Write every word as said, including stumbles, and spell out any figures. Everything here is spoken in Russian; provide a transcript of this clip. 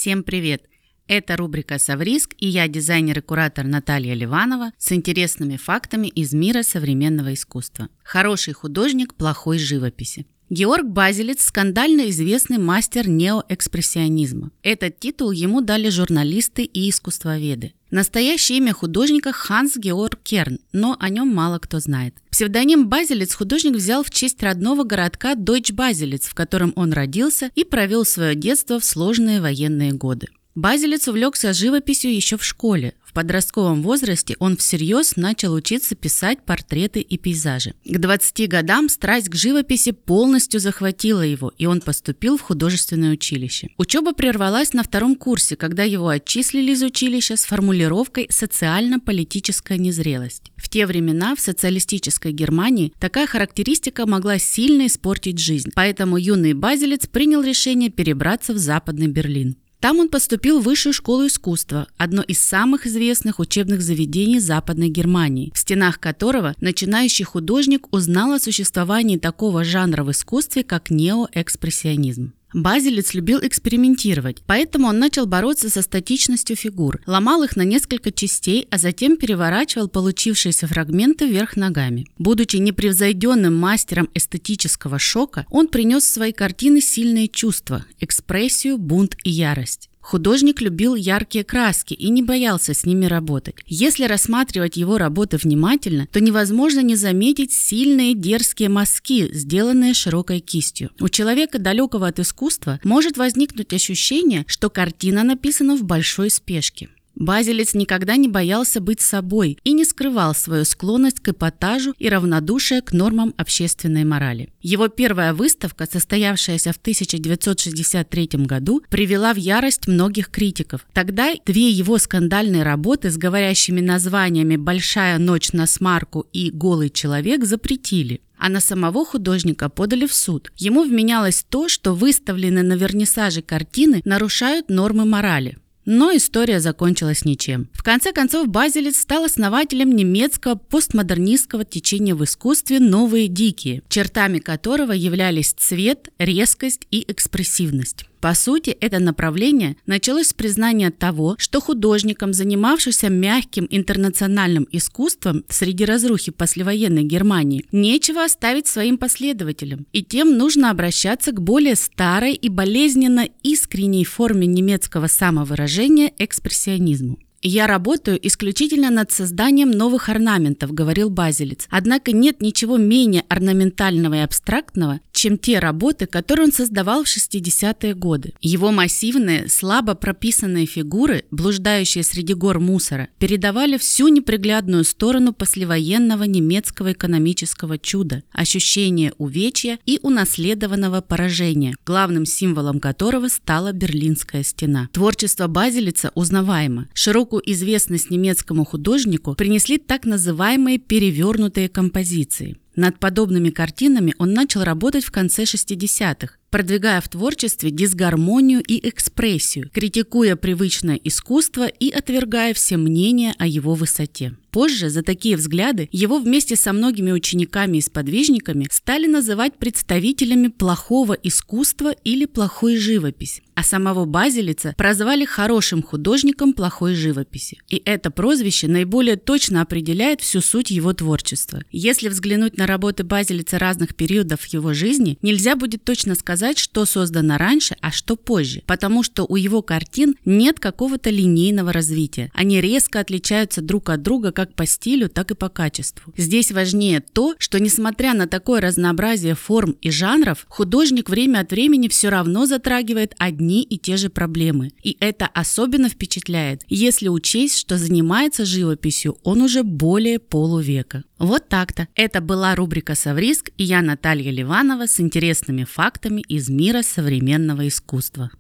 Всем привет! Это рубрика «Совриск» и я, дизайнер и куратор Наталья Ливанова, с интересными фактами из мира современного искусства. Хороший художник плохой живописи. Георг Базелец – скандально известный мастер неоэкспрессионизма. Этот титул ему дали журналисты и искусствоведы. Настоящее имя художника – Ханс Георг Керн, но о нем мало кто знает. Псевдоним Базелец художник взял в честь родного городка Дойч-Базелец, в котором он родился и провел свое детство в сложные военные годы. Базелец увлекся живописью еще в школе. В подростковом возрасте он всерьез начал учиться писать портреты и пейзажи. К двадцати годам страсть к живописи полностью захватила его, и он поступил в художественное училище. Учеба прервалась на втором курсе, когда его отчислили из училища с формулировкой «социально-политическая незрелость». В те времена в социалистической Германии такая характеристика могла сильно испортить жизнь, поэтому юный Базелец принял решение перебраться в Западный Берлин. Там он поступил в Высшую школу искусства, одно из самых известных учебных заведений Западной Германии, в стенах которого начинающий художник узнал о существовании такого жанра в искусстве, как неоэкспрессионизм. Базелец любил экспериментировать, поэтому он начал бороться со статичностью фигур, ломал их на несколько частей, а затем переворачивал получившиеся фрагменты вверх ногами. Будучи непревзойденным мастером эстетического шока, он принес в свои картины сильные чувства – экспрессию, бунт и ярость. Художник любил яркие краски и не боялся с ними работать. Если рассматривать его работы внимательно, то невозможно не заметить сильные дерзкие мазки, сделанные широкой кистью. У человека, далекого от искусства, может возникнуть ощущение, что картина написана в большой спешке. Базелец никогда не боялся быть собой и не скрывал свою склонность к эпатажу и равнодушие к нормам общественной морали. Его первая выставка, состоявшаяся в тысяча девятьсот шестьдесят третьем году, привела в ярость многих критиков. Тогда две его скандальные работы с говорящими названиями «Большая ночь на смарку» и «Голый человек» запретили. А на самого художника подали в суд. Ему вменялось то, что выставленные на вернисаже картины нарушают нормы морали. Но история закончилась ничем. В конце концов, Базелец стал основателем немецкого постмодернистского течения в искусстве «Новые дикие», чертами которого являлись цвет, резкость и экспрессивность. По сути, это направление началось с признания того, что художникам, занимавшимся мягким интернациональным искусством среди разрухи послевоенной Германии, нечего оставить своим последователям, и тем нужно обращаться к более старой и болезненно искренней форме немецкого самовыражения – экспрессионизму. «Я работаю исключительно над созданием новых орнаментов», – говорил Базелец. Однако нет ничего менее орнаментального и абстрактного, чем те работы, которые он создавал в шестидесятые годы. Его массивные, слабо прописанные фигуры, блуждающие среди гор мусора, передавали всю неприглядную сторону послевоенного немецкого экономического чуда, ощущение увечья и унаследованного поражения, главным символом которого стала Берлинская стена. Творчество Базелеца узнаваемо. Широкую известность немецкому художнику принесли так называемые перевернутые композиции. Над подобными картинами он начал работать в конце шестидесятых, продвигая в творчестве дисгармонию и экспрессию, критикуя привычное искусство и отвергая все мнения о его высоте. Позже за такие взгляды его вместе со многими учениками и сподвижниками стали называть представителями плохого искусства или плохой живописи, а самого Базелеца прозвали хорошим художником плохой живописи. И это прозвище наиболее точно определяет всю суть его творчества. Если взглянуть на работы Базелеца разных периодов его жизни, нельзя будет точно сказать, что создано раньше, а что позже, потому что у его картин нет какого-то линейного развития. Они резко отличаются друг от друга как по стилю, так и по качеству. Здесь важнее то, что несмотря на такое разнообразие форм и жанров, художник время от времени все равно затрагивает одни и те же проблемы. И это особенно впечатляет, если учесть, что занимается живописью он уже более полувека. Вот так-то. Это была рубрика «Совриск» и я, Наталья Ливанова, с интересными фактами из мира современного искусства.